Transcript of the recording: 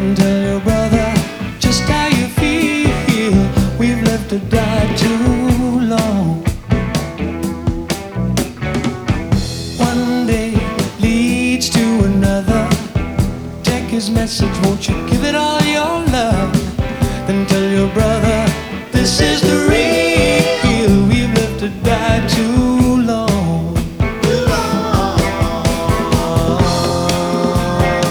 Then tell your brother just how you feel. We've lived to die too long. One day leads to another. Check his message, won't you give it all your love? Then tell your brother this is the real.